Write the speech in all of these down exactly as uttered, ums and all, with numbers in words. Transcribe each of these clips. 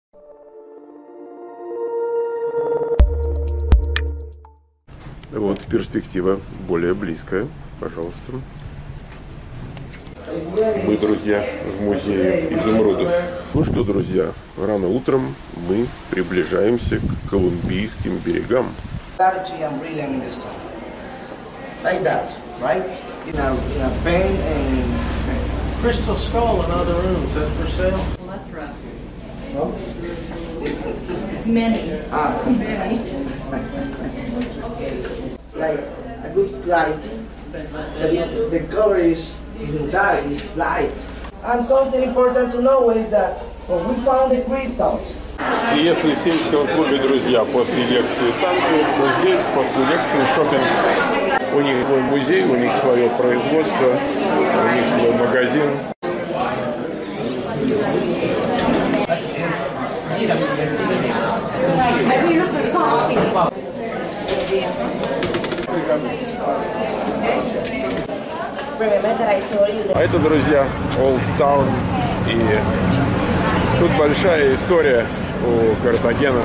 Вот перспектива более близкая. Пожалуйста. Мы, друзья, в музее изумрудов. Ну что, друзья, рано утром мы приближаемся к колумбийским берегам. Like a good light, that is, the color is dark, is light. And something important to know is that when we found the crystals. И если в сельском клубе, друзья, после лекции танцы, то здесь после лекции шопинг. У них свой музей, у них свое производство, у них свой магазин. А это, друзья, Old Town, и тут большая история у Картагена.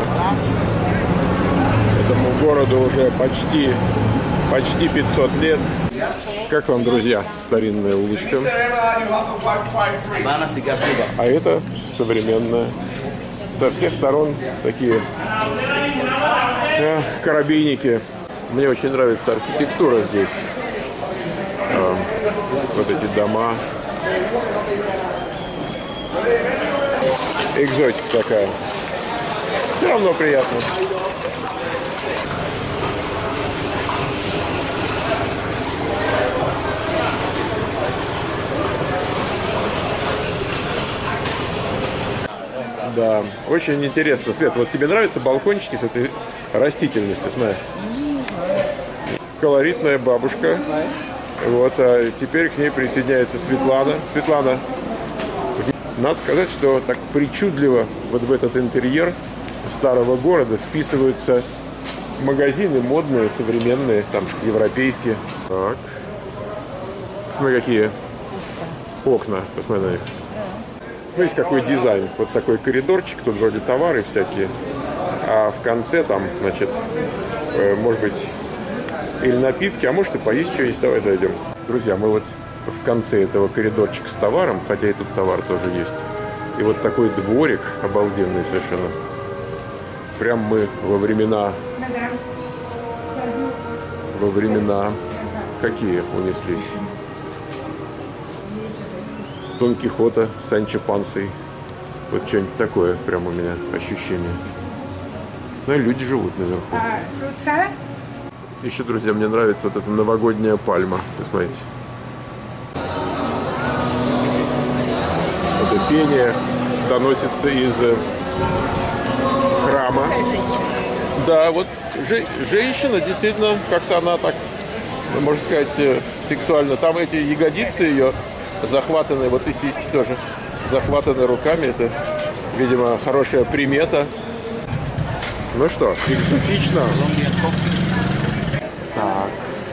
Этому городу уже почти, почти пятьсот лет. Как вам, друзья, старинная улочка? А это современная. Со всех сторон такие э, коробейники. Мне очень нравится архитектура здесь. Э, вот эти дома. Экзотика такая. Все равно приятно. Да, очень интересно. Свет, вот тебе нравятся балкончики с этой растительностью? Смотри. Колоритная бабушка. Вот, а теперь к ней присоединяется Светлана. Светлана, надо сказать, что так причудливо вот в этот интерьер старого города вписываются магазины модные, современные, там, европейские. Так. Смотри, какие окна. Посмотри на них. Смотрите, какой дизайн. Вот такой коридорчик, тут вроде товары всякие. А в конце там, значит, э, может быть, или напитки, а может и поесть что есть. Давай зайдем. Друзья, мы вот в конце этого коридорчика с товаром, хотя и тут товар тоже есть. И вот такой дворик обалденный совершенно. Прям мы во времена... Во времена... Какие унеслись? Дон Кихота, Санчо Пансой. Вот что-нибудь такое прям у меня ощущение. Ну и люди живут наверху. Еще, друзья, мне нравится вот эта новогодняя пальма. Посмотрите. Это пение доносится из храма. Да, вот же, женщина действительно, как-то она так, можно сказать, сексуально. Там эти ягодицы ее захватаны, вот и сиськи тоже захватаны руками. Это, видимо, хорошая примета. Ну что, экзотично. Так.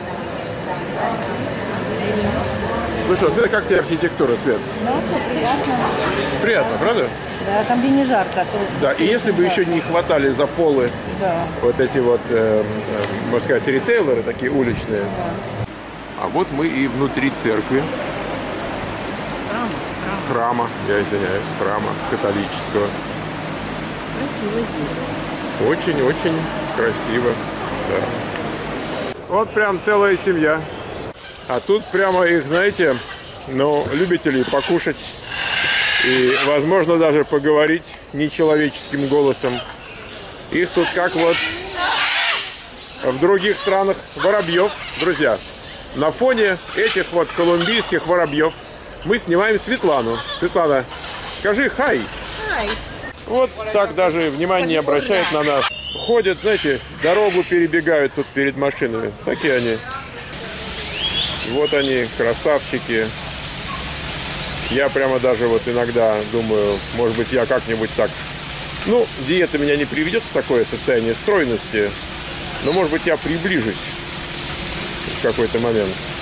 Ну что, Свет, как тебе архитектура, Свет? Да, приятно. Приятно, правда? Да, там где не жарко. То... Да, и если бы еще не хватали за полы, да, вот эти вот, э, можно сказать, ритейлеры, такие уличные. Да. А вот мы и внутри церкви. Храма, храма. Храма, я извиняюсь, храма католического. Красиво здесь. Очень-очень красиво, да. Вот прям целая семья. А тут прямо их, знаете, ну, любителей покушать и, возможно, даже поговорить нечеловеческим голосом. Их тут как вот в других странах воробьев, друзья. На фоне этих вот колумбийских воробьев мы снимаем Светлану. Светлана, скажи хай. Хай. Вот так даже внимание не обращает на нас. Ходят, знаете, дорогу перебегают тут перед машинами. Такие они. Вот они, красавчики. Я прямо даже вот иногда думаю, может быть, я как-нибудь так... Ну, диета меня не приведет в такое состояние стройности, но, может быть, я приближусь в какой-то момент.